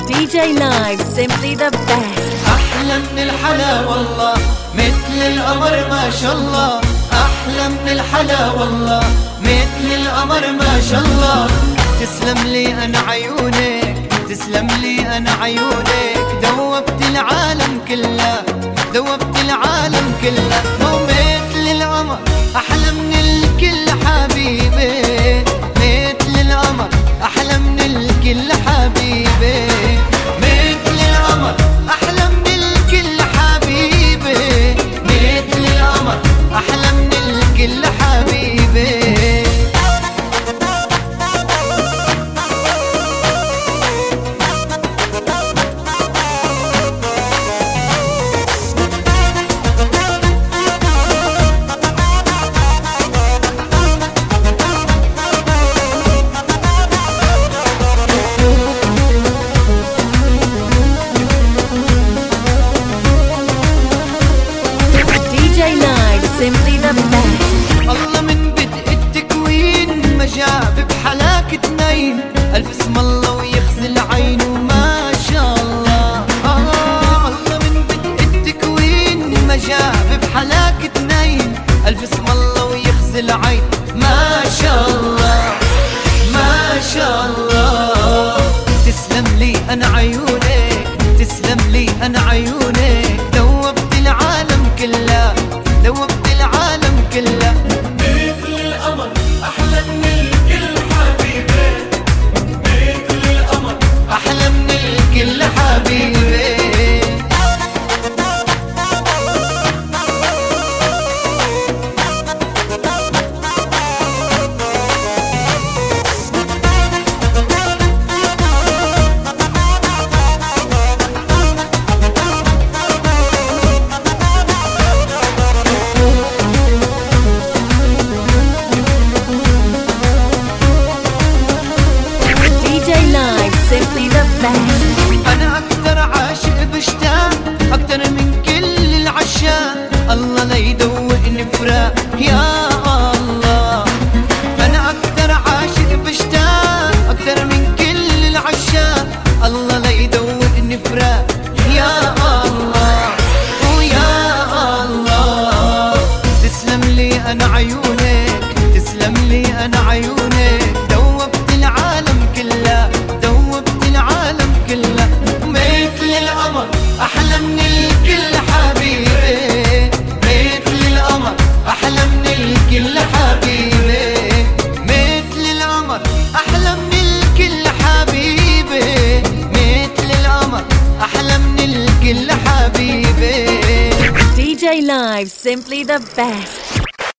DJ Live, simply the best. أحلى من الحلا والله، مثل القمر ما شاء الله. أحلى من الحلا والله، مثل القمر ما شاء الله. تسلم لي أنا عيونك، تسلم لي أنا عيونك. ذوبت العالم كله، ذوبت العالم كله. ومثل القمر أحلى من الكل حبيبي، مثل القمر أحلى من الكل حبيبي. مثل القمر أحلى من الكل حبيبي، مثل القمر أحلى من الكل حبيبي. Simply the best. الله من بدء التكوين ما جاب بحلاك اتنين. ألف اسم الله ويخزي عينه ما شاء الله. الله من بدء التكوين ما جاب بحلاك اتنين. ألف اسم الله ويخزي العين ما شاء الله، ما شاء الله. تسلم لي أنا عيونك، تسلم لي أنا عيونك. ذوبت العالم كله، ذوبت العالم كله. مثل القمر أحلى من الكل حبيبي، مثل القمر أحلى من الكل حبيبي. Simply the best. أنا أكتر عاشق بشتاق، أكتر من كل العشاق. الله لا يدوقني فراق يا الله. أنا أكتر عاشق بشتاق، أكتر من كل العشاق. الله لا يدوقني فراق يا الله ويا الله. تسلم لي أنا عيونك، تسلم لي أنا عيونك. ذوبت العالم كله، ذوبت العالم كله. مثل القمر أحلى من الكل حبيبي، مثل القمر أحلى من الكل حبيبي. مثل القمر أحلى من الكل حبيبي، مثل القمر أحلى من الكل حبيبي. DJ Live, simply the best.